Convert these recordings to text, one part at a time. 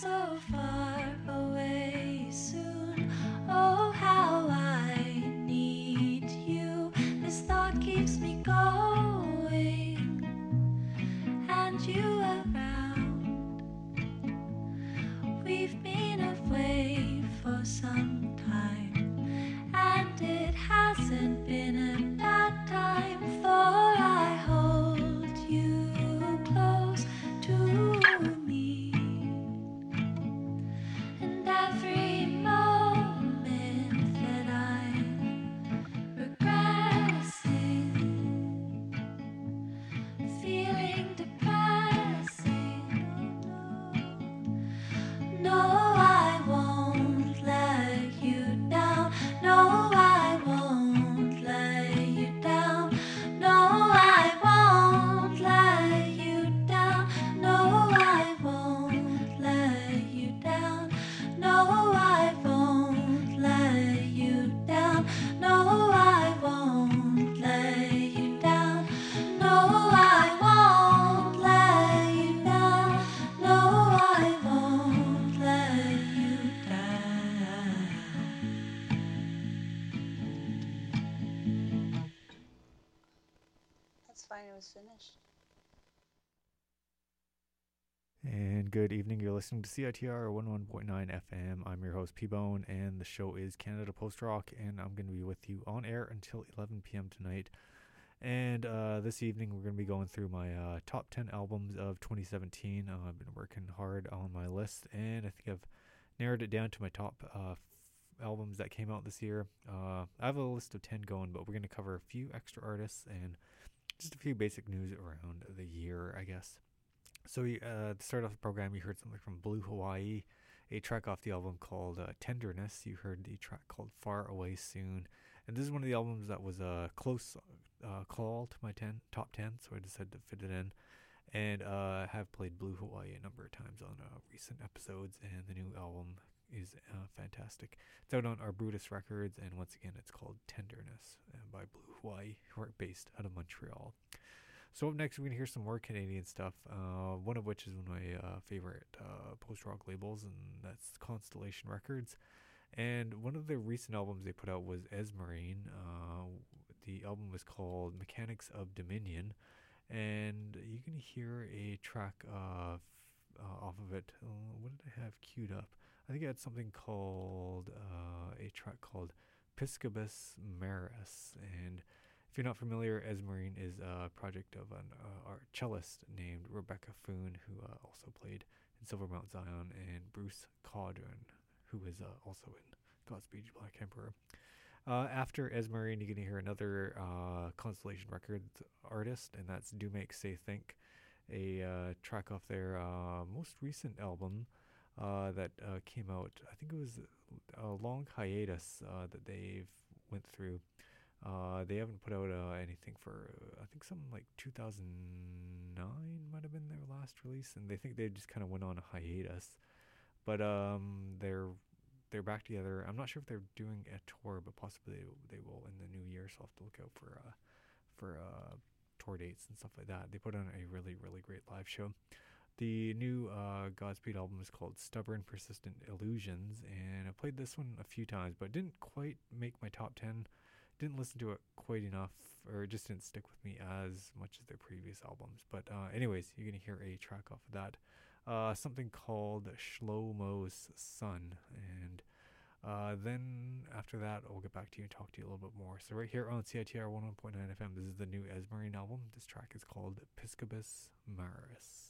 so far away soon. Oh, how I need you. This thought keeps me going, and you around. We've been away for some time, and it hasn't been a bad time, for I hold you close to me. And every moment that I'm regressing, feeling depressing, no, I won't let you down. No, I won't let you down. No, I won't let you down. No, I won't let you down. No, I won't let you down. No, I won't let you down. No, I won't let you down. No, I won't let you down. That's fine. It was finished. And good evening. You're listening to CITR 11.9 FM. I'm your host, P Bone, and the show is Canada Post Rock, and I'm going to be with you on air until 11 p.m. tonight. And this evening, we're going to be going through my top 10 albums of 2017. I've been working hard on my list, and I think I've narrowed it down to my top albums that came out this year. I have a list of 10 going, but we're going to cover a few extra artists and just a few basic news around the year, I guess. So to start off the program, you heard something from Blue Hawaii, a track off the album called Tenderness. You heard the track called Far Away Soon. And this is one of the albums that was a close call to my top 10, so I decided to fit it in. And I have played Blue Hawaii a number of times on recent episodes, and the new album is fantastic. It's out on Arbutus Records, and once again, it's called Tenderness by Blue Hawaii, who are based out of Montreal. So up next, we're going to hear some more Canadian stuff, one of which is one of my favorite post-rock labels, and that's Constellation Records. And one of the recent albums they put out was Esmerine. The album was called Mechanics of Dominion, and you can hear a track off of it. What did I have queued up? I think I had something called a track called Piscobus Maris, and if you're not familiar, Esmerine is a project of an cellist named Rebecca Foon, who also played in Silvermount Zion, and Bruce Caudron, who is also in Godspeed You Black Emperor. After Esmerine, you're going to hear another Constellation Records artist, and that's Do Make Say Think, a track off their most recent album that came out. I think it was a long hiatus that they've went through. They haven't put out anything for, I think something like 2009 might have been their last release, and they think they just kind of went on a hiatus. But they're back together. I'm not sure if they're doing a tour, but possibly they will in the new year, so I'll have to look out for tour dates and stuff like that. They put on a really, really great live show. The new Godspeed album is called Stubborn Persistent Illusions, and I played this one a few times, but didn't quite make my top 10. Didn't listen to it quite enough, or it just didn't stick with me as much as their previous albums. But anyways, you're going to hear a track off of that. Something called Shlomo's Son. And then after that, I'll get back to you and talk to you a little bit more. So right here on CITR 101.9 FM, this is the new Esmerine album. This track is called Piscobus Maris.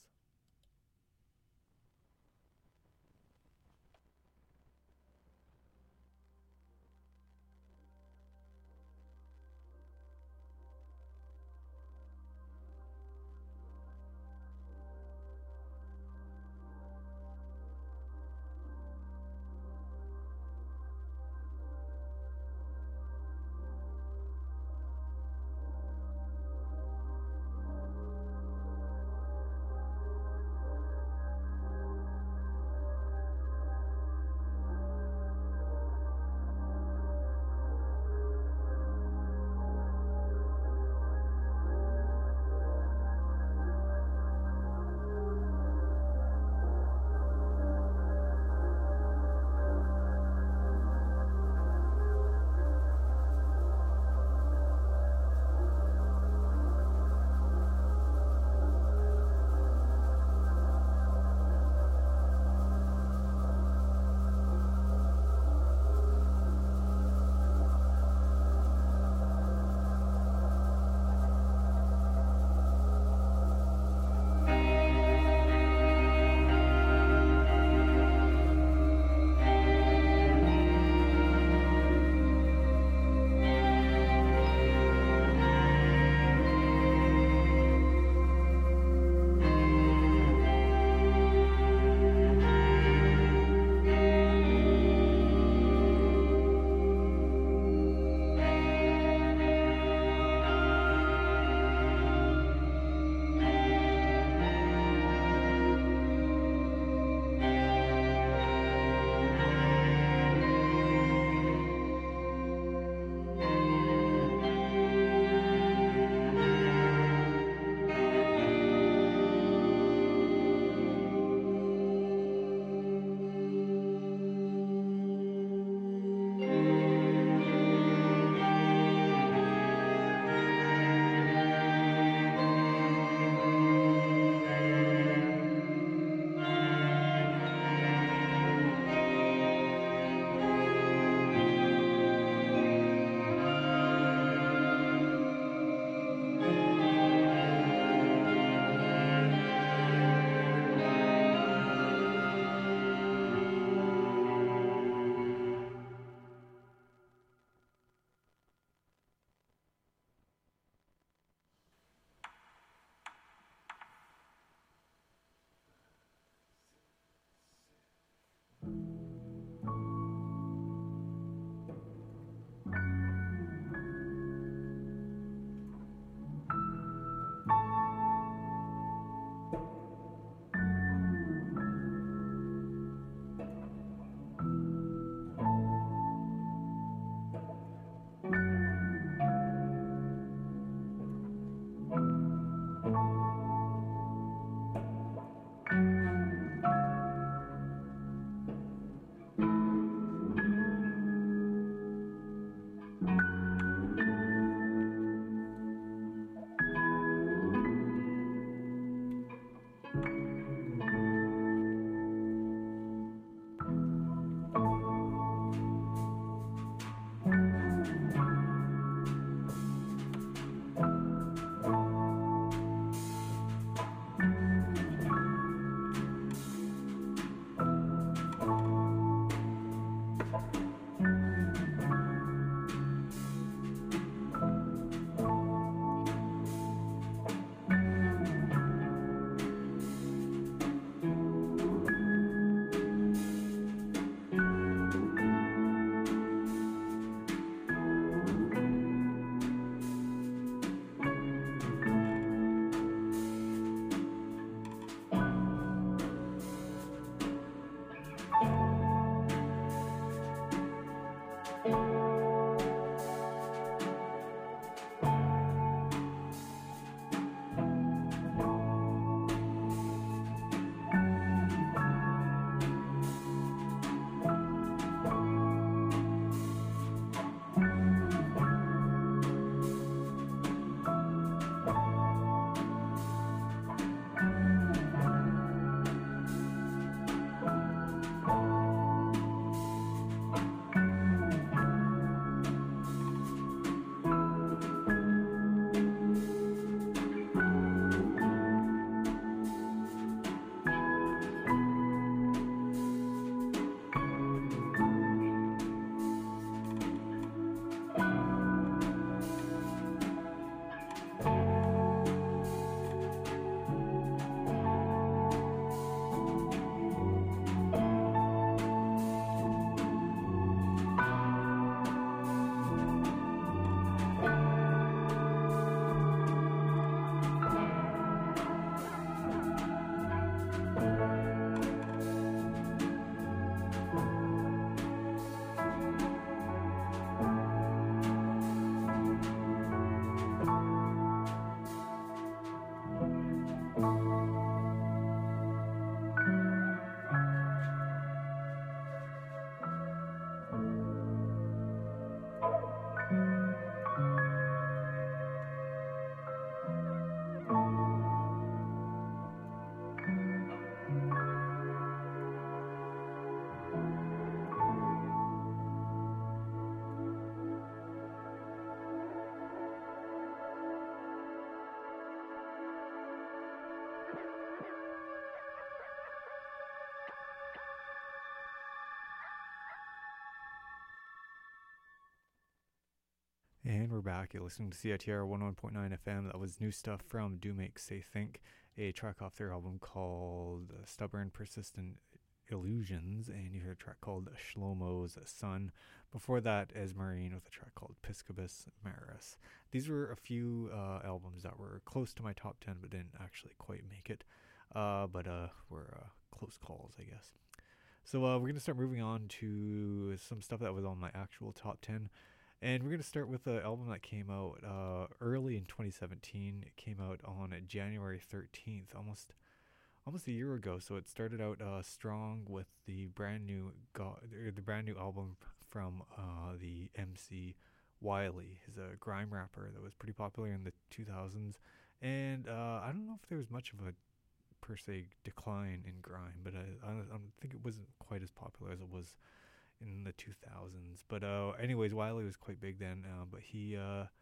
And we're back. You're listening to CITR 101.9 FM. That was new stuff from Do Make Say Think, a track off their album called Stubborn Persistent Illusions, and you heard a track called Shlomo's Son. Before that, Esmarine with a track called Piscobus Maris. These were a few albums that were close to my top 10 but didn't actually quite make it, but were close calls, I guess. So we're going to start moving on to some stuff that was on my actual top 10. And we're going to start with an album that came out early in 2017. It came out on January 13th, almost a year ago. So it started out strong with the brand new album from the MC Wiley. He's a grime rapper that was pretty popular in the 2000s. And I don't know if there was much of a per se decline in grime, but I think it wasn't quite as popular as it was in the 2000s. But anyways, Wiley was quite big then, but he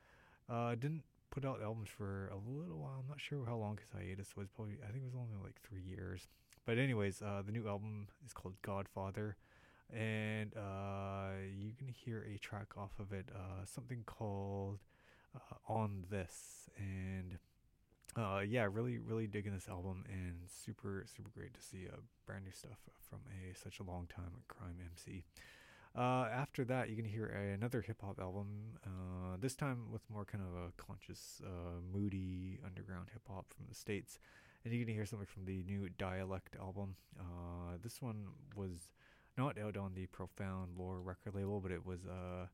didn't put out albums for a little while. I'm not sure how long his hiatus was. Probably, I think it was only like 3 years. But anyways, the new album is called Godfather, and you can hear a track off of it, something called On This. And Yeah, really digging this album, and super great to see brand new stuff from such a long time crime MC. After that, you can hear another hip hop album. This time with more kind of a conscious, moody underground hip hop from the States, and you can hear something from the new Dialect album. This one was not out on the Profound Lore record label, but it was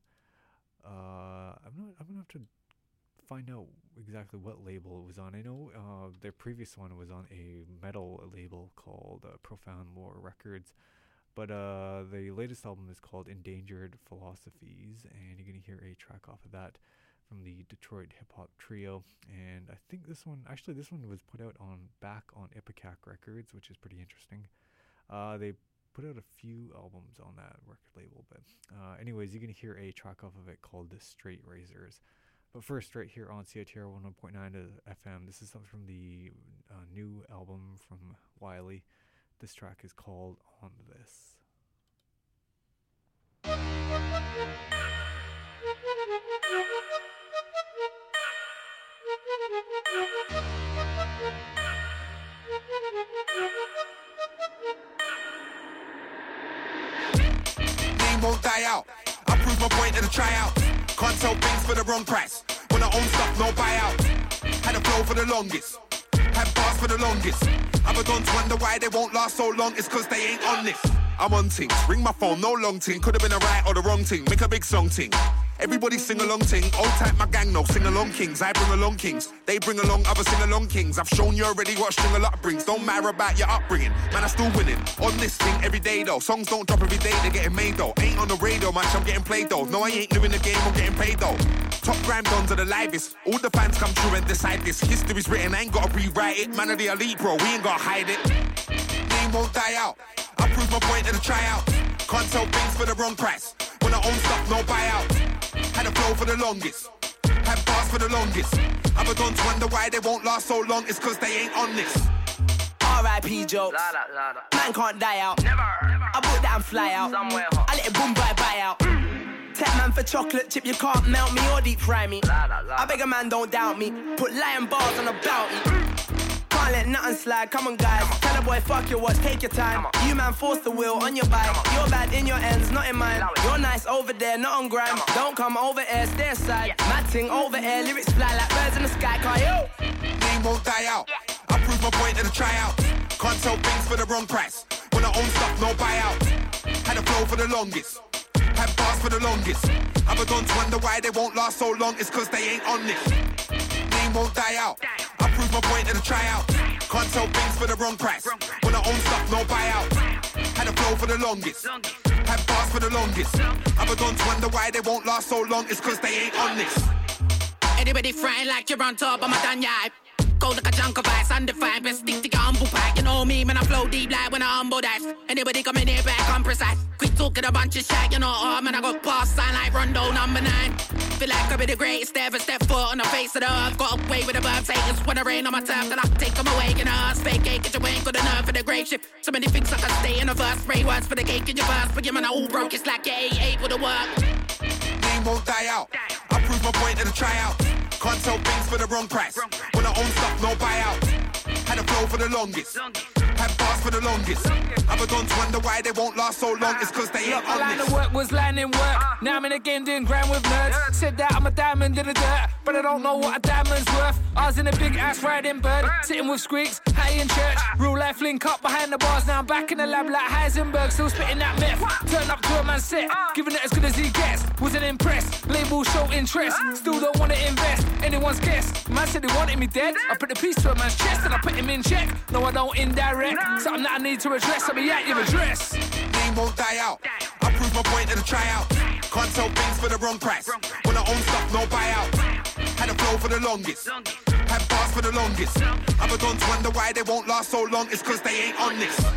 I'm gonna have to find out exactly what label it was on. I know their previous one was on a metal label called Profound Lore Records, but the latest album is called Endangered Philosophies, and you're gonna hear a track off of that from the Detroit hip hop trio. And I think this one was put out back on Ipecac Records, which is pretty interesting. They put out a few albums on that record label, but anyways, you're gonna hear a track off of it called The Straight Razors. But first, right here on CITR 101.9 FM, this is something from the new album from Wiley. This track is called On This. Name won't die out. I prove my point in the tryout. Can't sell things for the wrong price. When I own stuff, no buyout. Had a flow for the longest. Had bars for the longest. Other dons wonder why they won't last so long. It's cause they ain't on this. I'm on things. Ring my phone, no long ting. Could've been a right or the wrong ting. Make a big song ting. Everybody sing along ting. Old type my gang no sing along kings. I bring along kings. They bring along other sing along kings. I've shown you already what string a lot brings. Don't matter about your upbringing. Man, I'm still winning. On this thing every day though. Songs don't drop every day, they're getting made though. Ain't on the radio much, I'm getting played though. No, I ain't doing the game, I'm getting paid though. Top grime dons are the livest. All the fans come true and decide this. History's written, I ain't gotta rewrite it. Man of the elite, bro, we ain't gotta hide it. Name won't die out. I prove my point in the tryout. Can't sell things for the wrong price. When I own stuff, no buyout. Had a flow for the longest. Had bars for the longest. Other dons wonder why they won't last so long. It's cause they ain't on this. R.I.P. jokes. Man can't die out. Never. I put that and fly out. Somewhere hot. I let it boom buy out. Tech man for chocolate chip, you can't melt me or deep fry me. I beg a man, don't doubt me. Put lion bars on a bounty. Can't let nothing slide, come on guys. Tell a boy fuck your watch, take your time. You man force the wheel on your bike. You're bad in your ends, not in mine. You're nice over there, not on grime. Don't come over here, stay aside. Mad ting over here, lyrics fly like birds in the sky. Can't you? Name won't die out. I prove my point in the tryout. Can't sell things for the wrong price. When I own stuff, no buyout. Had a flow for the longest. Had bars for the longest. Other dons wonder why they won't last so long. It's cause they ain't on this. Name won't die out. I prove my point in the tryout. Can't sell things for the wrong price. When I own stuff, no buyout. Had a flow for the longest. Had bars for the longest. Other dons wonder why they won't last so long. It's cause they ain't on this. Anybody frying like you're on top of my danya. Cold like a chunk of ice, undefined, but stick to your humble pack. You know me, man, I flow deep like when I humble dice. Anybody come in here back, I'm precise. Quick talking a bunch of shit, you know, oh, man, I got past sign like Rondo number 9. Feel like I'll be the greatest ever, step foot on the face of the earth. Got away with the verbs, haters when I rain on my turf, then I take them away, you know. Fake cake, cause you ain't got enough for the grave shift. So many things I can stay in a verse, spray words for the cake in your verse. But you man, I all broke, it's like you ate with the work. Name won't die out. I prove my point in the tryout. Can't sell things for the wrong price. When I own stuff, no buyout. Had a flow for the longest. Had bars for the longest. Other dons wonder why they won't last so long. It's cause they ain't on line this. of work was line in work. Now I'm in the game doing grind with nerds. Said that I'm a diamond in the dirt, but I don't know what a diamond's worth. I was in a big ass riding bird, sitting with squeaks, high in church. Real life link up behind the bars. Now I'm back in the lab like Heisenberg, still spitting that meth. Turn up to a man's set, giving it as good as he gets. Wasn't impressed, label show interest. Still don't wanna invest, anyone's guess. Man said he wanted me dead. I put the piece to a man's chest and I put him in check. No, I don't indirect, something that I need to address. I'll be at your address. Name won't die out. I prove my point in the tryout. Can't sell things for the wrong price. When I own stuff, no buyout. Had a flow for the longest. Had bars for the longest. Other dons wonder why they won't last so long. It's cause they ain't on this.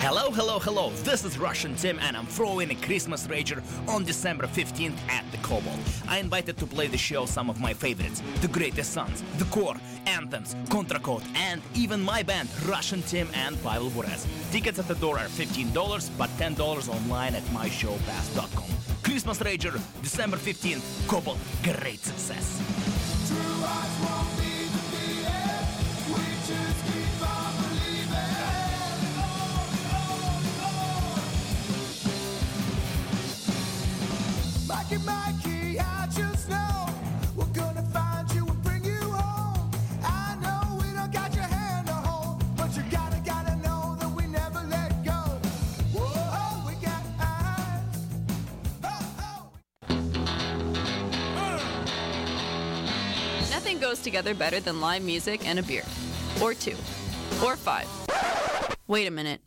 Hello, hello, hello. This is Russian Tim, and I'm throwing a Christmas Rager on December 15th at the Cobalt. I invited to play the show some of my favorites: The Greatest Sons, The Core, Anthems, Contra Code, and even my band, Russian Tim and Pavel Burez. Tickets at the door are $15, but $10 online at myshowpass.com. Christmas Rager, December 15th, Cobalt. Great success. True hearts won't be defeated. We just keep on believing. Mikey, Mikey, I just know we're gonna find you and bring you home. I know we don't got your hand to hold, but you gotta know that we never let go. Whoa, we got eyes. Nothing goes together better than live music and a beer. Or two. Or five. Wait a minute.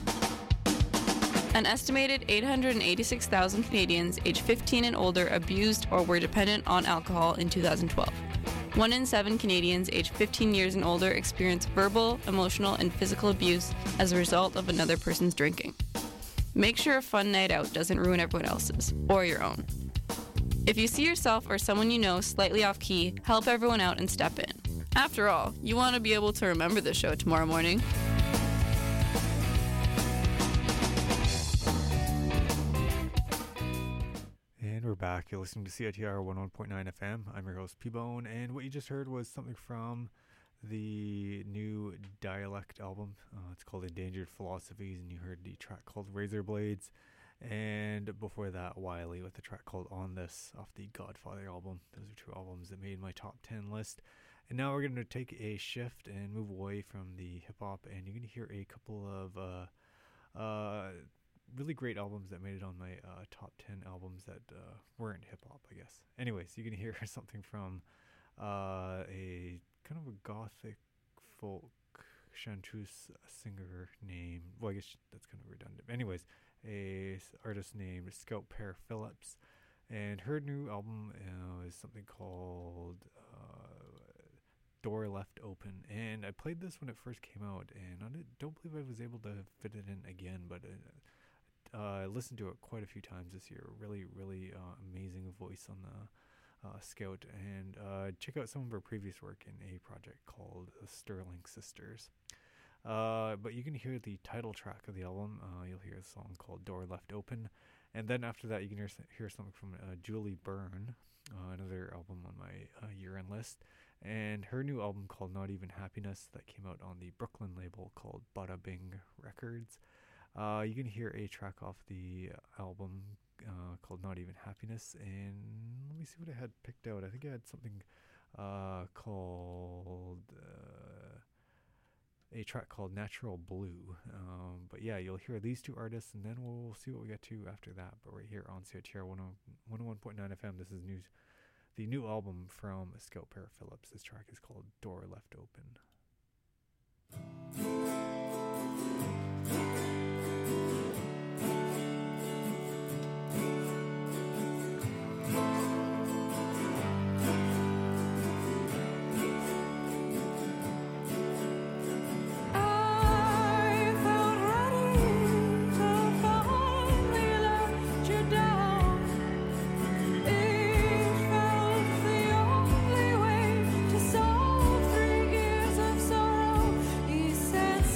An estimated 886,000 Canadians aged 15 and older abused or were dependent on alcohol in 2012. 1 in 7 Canadians aged 15 years and older experienced verbal, emotional, and physical abuse as a result of another person's drinking. Make sure a fun night out doesn't ruin everyone else's, or your own. If you see yourself or someone you know slightly off key, help everyone out and step in. After all, you want to be able to remember the show tomorrow morning. And we're back. You're listening to CITR 101.9 FM. I'm your host, P-Bone, and what you just heard was something from the new Dialect album. It's called Endangered Philosophies, and you heard the track called Razor Blades. And before that, Wiley with the track called On This off the Godfather album. Those are two albums that made my top 10 list. And now we're going to take a shift and move away from the hip-hop, and you're going to hear a couple of really great albums that made it on my top 10 albums that weren't hip-hop, I guess. Anyways, you're going to hear something from a kind of a gothic folk chanteuse singer named, well, I guess that's kind of redundant. Anyways, a artist named Scout Pear Phillips, and her new album is something called Door Left Open, and I played this when it first came out, and I don't believe I was able to fit it in again, but I listened to it quite a few times this year. Really, really amazing voice on the Scout, and check out some of her previous work in a project called The Sterling Sisters. But you can hear the title track of the album. You'll hear a song called Door Left Open, and then after that you can hear something from Julie Byrne, another album on my year-end list, and her new album called Not Even Happiness that came out on the Brooklyn label called Bada Bing Records. You can hear a track off the album called Not Even Happiness, and let me see what I had picked out. I think I had something called a track called Natural Blue. But yeah, you'll hear these two artists, and then we'll see what we get to after that. But right here on CITR 101.9 FM, this is the new album from Scout Pear Phillips. This track is called Door Left Open. Only way to solve 3 years of sorrow. He said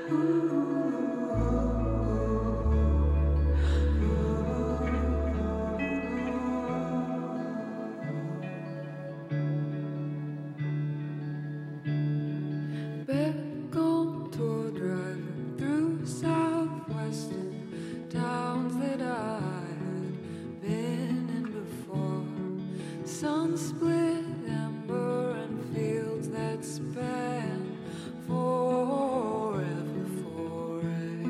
Back on tour, driving through southwestern towns that I had been in before. Sun split amber and fields that span forever for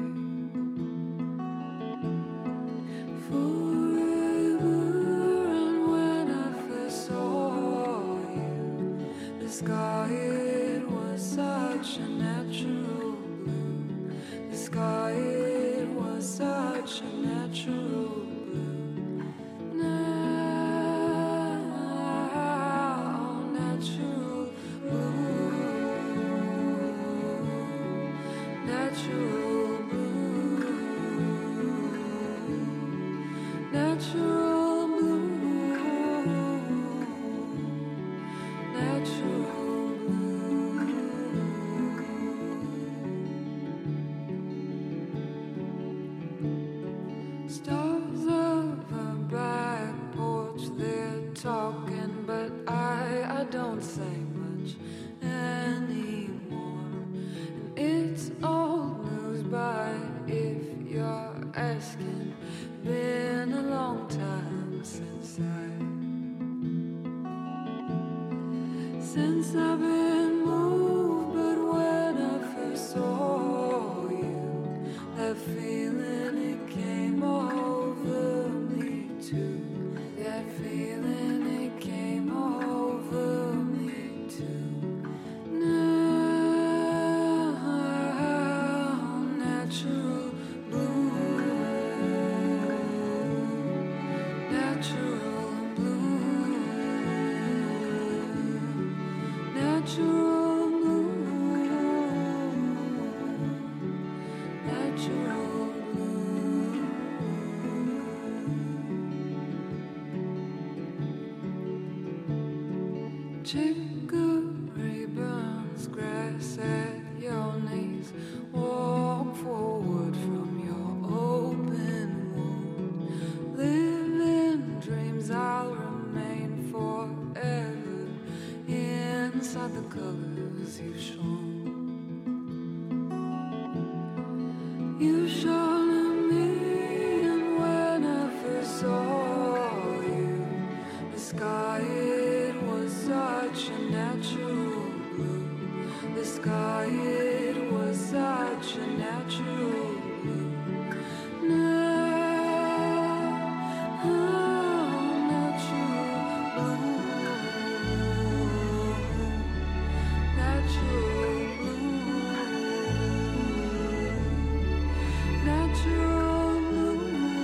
forever. And when I first saw you, the sky, it was such a natural blue. The sky, it was such a natural blue. Now, natural blue. Natural blue. Natural blue. Natural stars of a back porch, they're talking, but I don't say much anymore. And it's old news, but if you're asking, been a long time since I've been moved. But when I first saw you, that feeling, it came over me too. That feeling, it came over me too. Now, natural blue. Natural blue. Natural blue. Natural blue. Chicory burns grass at your knees. Walk forward from your open wound. Live in dreams, I'll remain forever inside the colors you've shown. You shone me, and when I first saw you, the sky, it was such a natural blue. The sky, it was such a natural blue. Now, natural blue. Natural blue. Natural blue.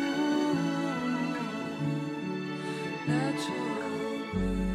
Natural blue.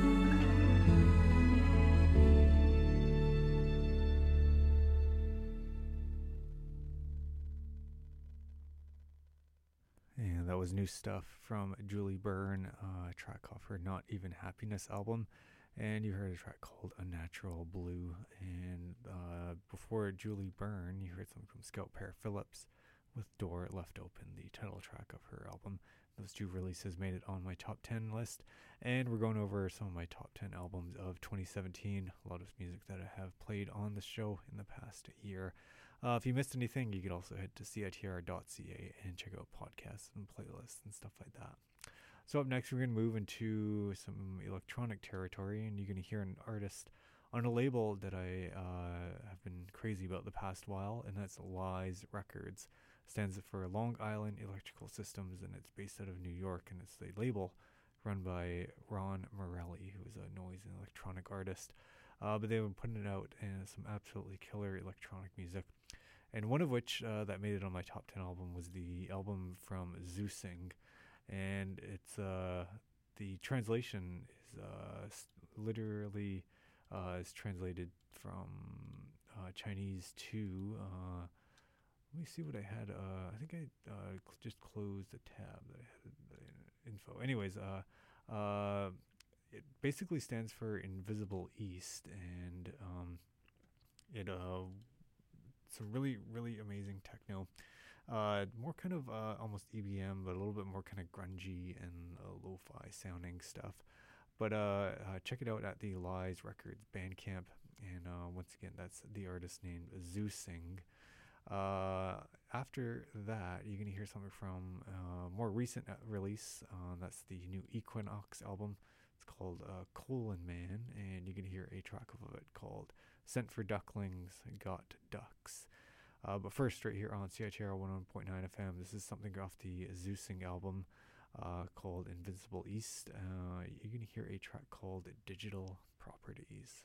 And that was new stuff from Julie Byrne, a track off her Not Even Happiness album. And you heard a track called A Natural Blue. And before Julie Byrne, you heard something from Scout Pear Phillips with Door Left Open, the title track of her album. Those two releases made it on my top 10 list. And we're going over some of my top 10 albums of 2017. A lot of music that I have played on the show in the past year. If you missed anything, you could also head to CITR.ca and check out podcasts and playlists and stuff like that. So up next, we're going to move into some electronic territory, and you're going to hear an artist on a label that I have been crazy about the past while, and that's Lies Records. Stands for Long Island Electrical Systems, and it's based out of New York, and it's the label run by Ron Morelli, who is a noise and electronic artist. But they've been putting it out in some absolutely killer electronic music. And one of which that made it on my top 10 album was the album from Zeusing. And it's the translation is literally is translated from Chinese to let me see what I had. I think I just closed a tab that I had info. Anyways, it basically stands for Invisible East, and it some really, really amazing techno. More kind of almost EBM, but a little bit more kind of grungy and lo-fi sounding stuff. But check it out at the Lies Records Bandcamp. And once again, that's the artist named Zeusing. After that, you're going to hear something from more recent release. That's the new Equinox album. It's called Colon Man, and you can hear a track of it called Sent for Ducklings, Got Ducks. But first, right here on CITR 101.9 FM, this is something off the Zeusing album called Invincible East. You're going to hear a track called Digital Properties.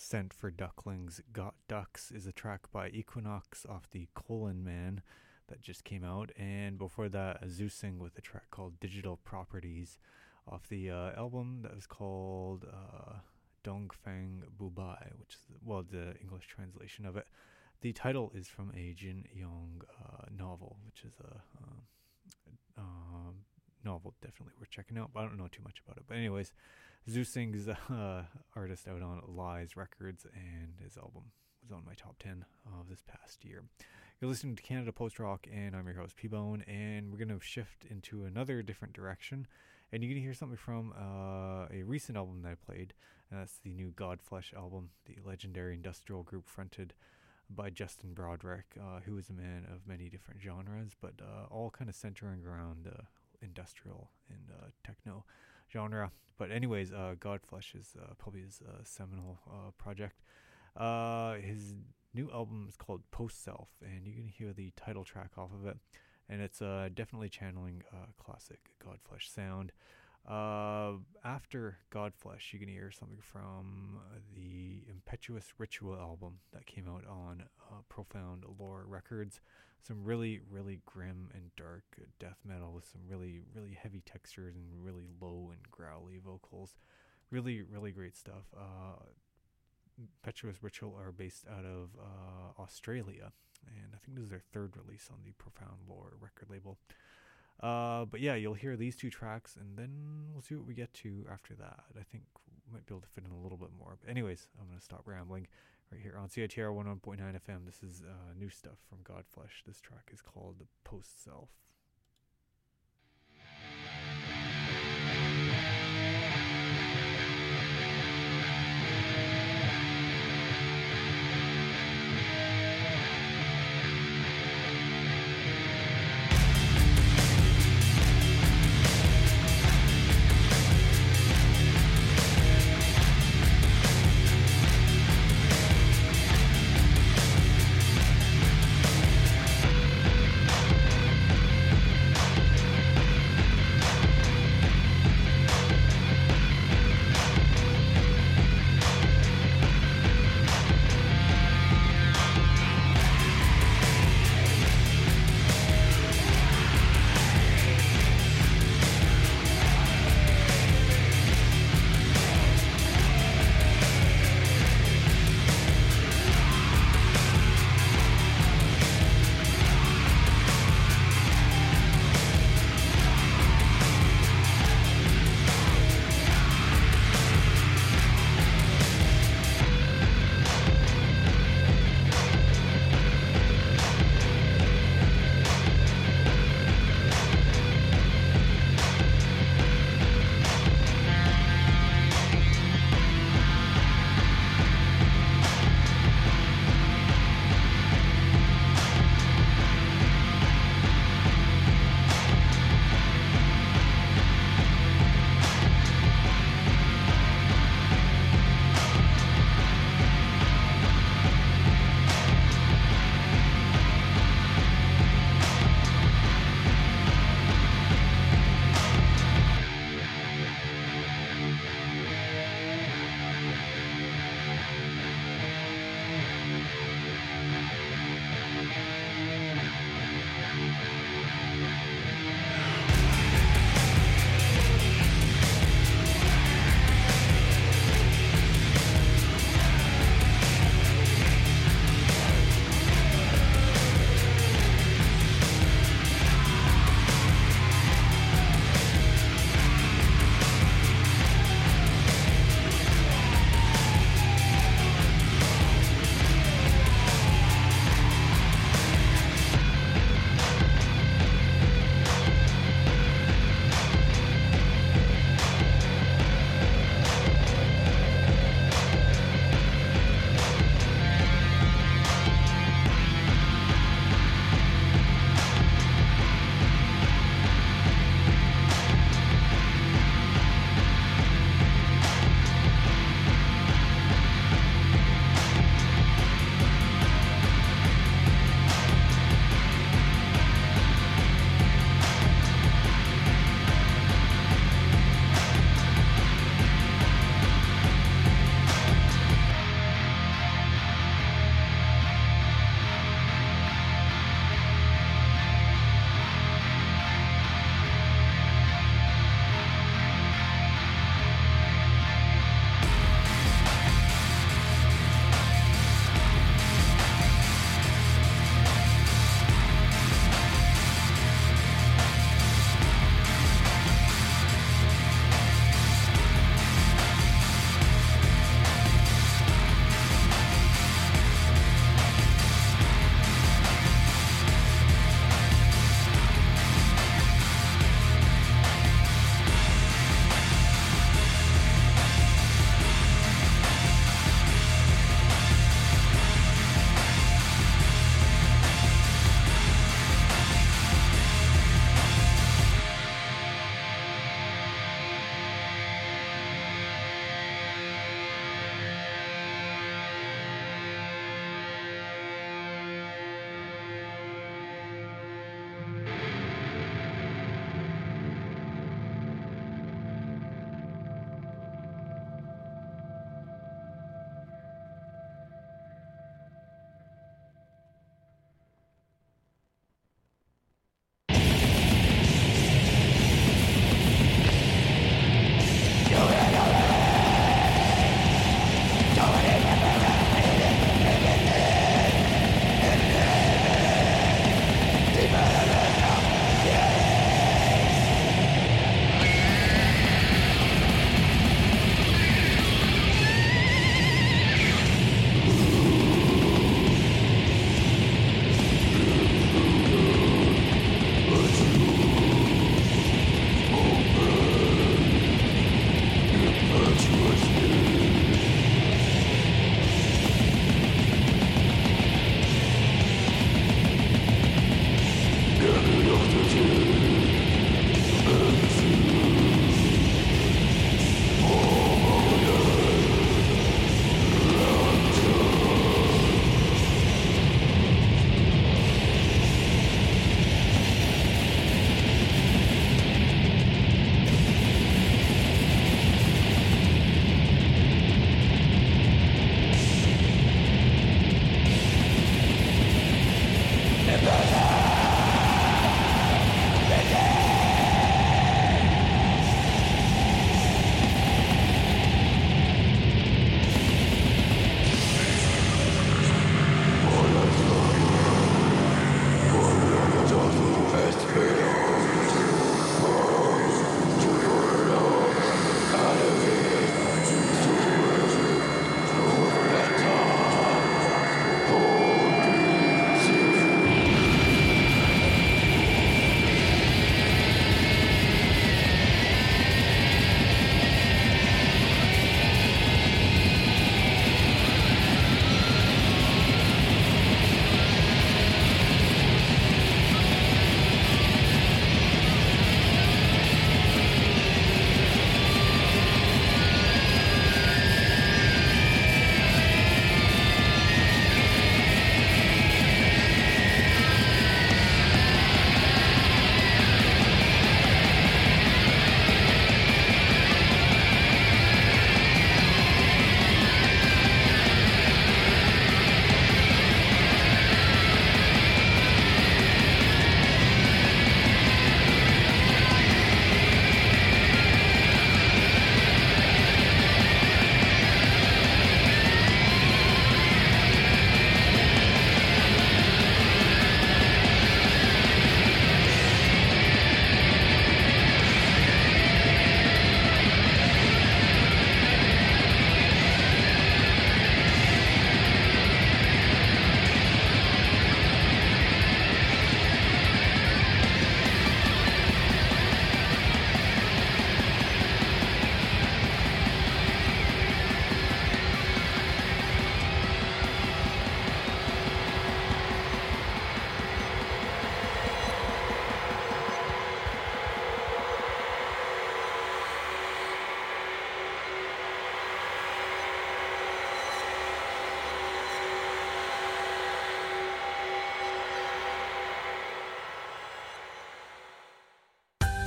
Scent for Ducklings Got Ducks is a track by Equinox off the Colon Man that just came out. And before that, Zeusing with a track called Digital Properties off the album that was called Dongfang Bubai, which is, well, the English translation of it. The title is from a Jin Yong novel, which is a novel definitely worth checking out, but I don't know too much about it. But anyways, Zeusing's artist out on Lies Records, and his album was on my top 10 of this past year. You're listening to Canada Post Rock, and I'm your host P-Bone, and we're going to shift into another different direction, and you're going to hear something from a recent album that I played, and that's the new Godflesh album, the legendary industrial group fronted by Justin Broderick, who is a man of many different genres, but all kind of centering around industrial and techno genre. But anyways, Godflesh is probably his seminal project. His new album is called Post Self, and you can hear the title track off of it, and it's definitely channeling classic Godflesh sound. After Godflesh, you can hear something from the Impetuous Ritual album that came out on Profound Lore Records. Some really, really grim and dark death metal with some really, really heavy textures and really low and growly vocals. Really, really great stuff. Impetuous Ritual are based out of Australia, and I think this is their third release on the Profound Lore record label. But yeah, you'll hear these two tracks, and then we'll see what we get to after that. I think we might be able to fit in a little bit more. But anyways, I'm going to stop rambling right here on CITR 101.9 FM. This is new stuff from Godflesh. This track is called Post Self.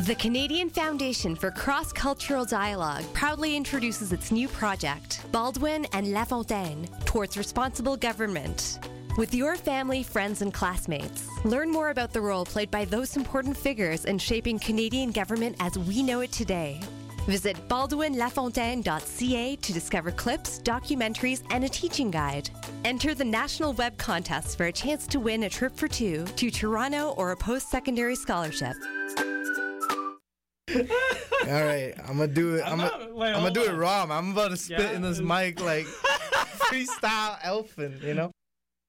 The Canadian Foundation for Cross-Cultural Dialogue proudly introduces its new project, Baldwin and Lafontaine, towards responsible government. With your family, friends, and classmates, learn more about the role played by those important figures in shaping Canadian government as we know it today. Visit baldwinlafontaine.ca to discover clips, documentaries, and a teaching guide. Enter the national web contest for a chance to win a trip for two to Toronto or a post-secondary scholarship. All right, I'm gonna do it. I'm gonna do it raw. Man. I'm about to spit in this mic like freestyle elfin, you know.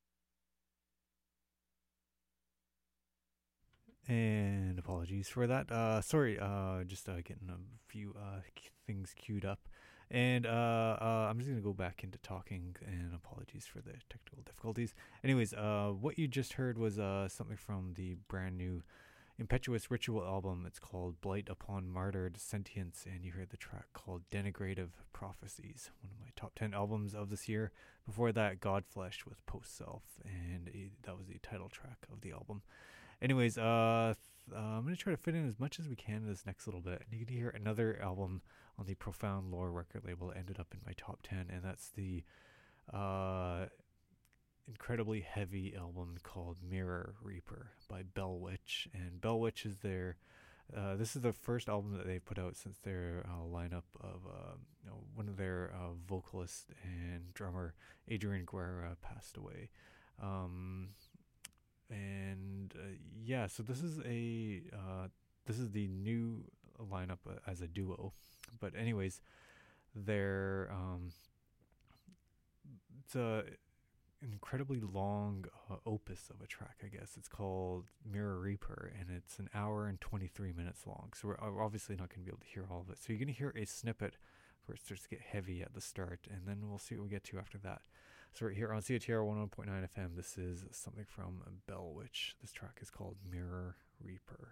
And apologies for that. Sorry, just getting a few things queued up. And I'm just going to go back into talking, and apologies for the technical difficulties. Anyways, what you just heard was something from the brand new Impetuous Ritual album. It's called Blight Upon Martyred Sentience, and you heard the track called Denigrative Prophecies, one of my top 10 albums of this year. Before that, Godflesh with Post Self, and that was the title track of the album. Anyways, I'm going to try to fit in as much as we can in this next little bit. And you can hear another album on the Profound Lore record label that ended up in my top 10, and that's the incredibly heavy album called Mirror Reaper by Bellwitch. And Bellwitch is their this is the first album that they've put out since their lineup of one of their vocalist and drummer Adrian Guerra passed away. So this is the new lineup as a duo. But anyways, they're it's a incredibly long opus of a track, I guess. It's called Mirror Reaper, and it's an hour and 23 minutes long. So we're obviously not going to be able to hear all of it. So you're going to hear a snippet where it starts to get heavy at the start, and then we'll see what we get to after that. So right here on CITR 101.9 FM, this is something from Bellwitch. This track is called Mirror Reaper.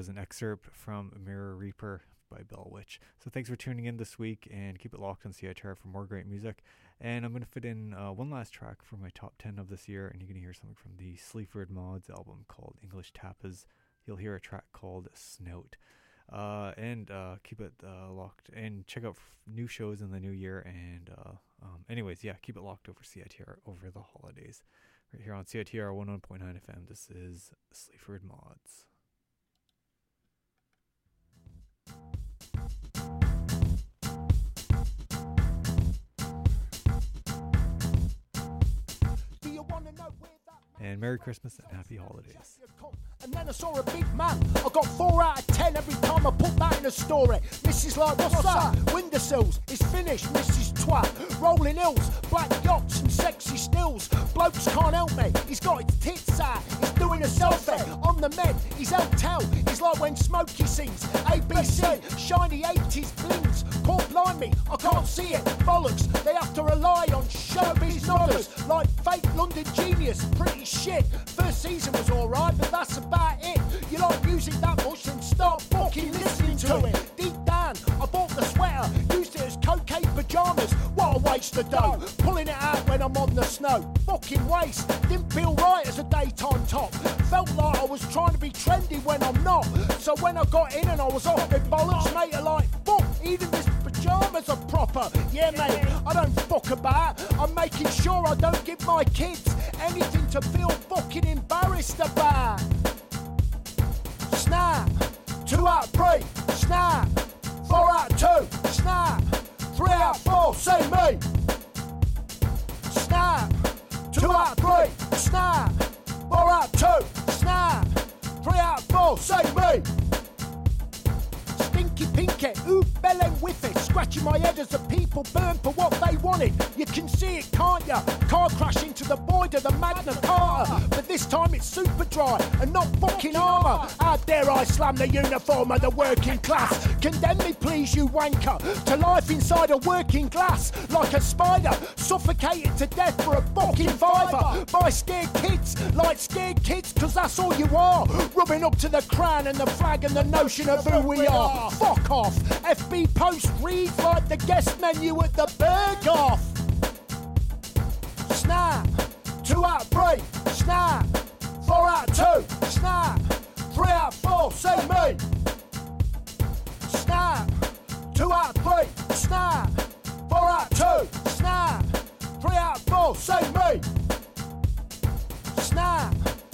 was an excerpt from Mirror Reaper by Bell Witch. So thanks for tuning in this week, and keep it locked on CITR for more great music. And I'm going to fit in one last track for my top 10 of this year, and you're going to hear something from the Sleaford Mods album called English Tapas. You'll hear a track called Snout. And keep it locked, and check out new shows in the new year. And anyways, yeah, keep it locked over CITR over the holidays. Right here on CITR 101.9 FM, this is Sleaford Mods. And Merry Christmas and Happy Holidays. And then I saw a big man. I got 4 out of 10 every time I put that in a story. Mrs. like, what's that? Windowsills, it's finished, Mrs. Twat. Rolling hills, black yachts and sexy stills. Blokes can't help me, he's got his tits out. He's doing a selfie on the med. He's out tell, he's like when Smokey sings ABC, shiny 80s blings. Can't blind me, I can't see it. Bollocks, they have to rely on showbiz nodders. Like fake London genius, pretty shit. First season was alright, but that's about it. You like music that much, then start fucking listening to it. Deep down, I bought the sweater, used it as cocaine pyjamas. What a waste of dough, pulling it out when I'm on the snow. Fucking waste, didn't feel right as a daytime top. Felt like I was trying to be trendy when I'm not. So when I got in and I was off my bollocks, mate, are like, fuck, even this pyjamas are proper. Yeah, mate, I don't fuck about. I'm making sure I don't give my kids anything to feel fucking embarrassed about. Snap, 2 out of 3, snap, 4 out of 2, snap, 3 out of 4, say me. Snap, 2 out of 3, snap, 4 out of 2, snap, 3 out of 4, say me. Stinky pinky, ooh, bellend whiffy, scratching my head as the people burn for what they wanted. You can see it, can't ya? Car crash into the void of the Magna Carta, but this time it's super dry and not fucking armour. How dare I slam the uniform of the working class? Condemn me please, you wanker, to life inside a working glass, like a spider, suffocated to death for a fucking fiver by scared kids, like scared kids, cause that's all you are, rubbing up to the crown and the flag and the notion of who we are. Fuck off, FB post reads like the guest menu at the Berghoff. Snap, 2 out of 3, snap, 4 out of 2, snap, 3 out of 4, say me. Snap, 2 out of 3, snap, 4 out of 2, snap, 3 out of 4, say me. Snap,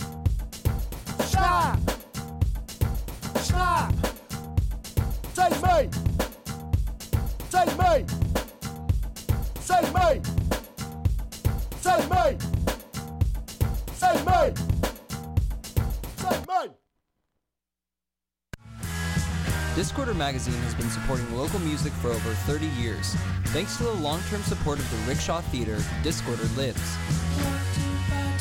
snap, snap, say me. Say me. Say me. Say me. Say me. Say me. Discorder Magazine has been supporting local music for over 30 years. Thanks to the long-term support of the Rickshaw Theatre, Discorder lives.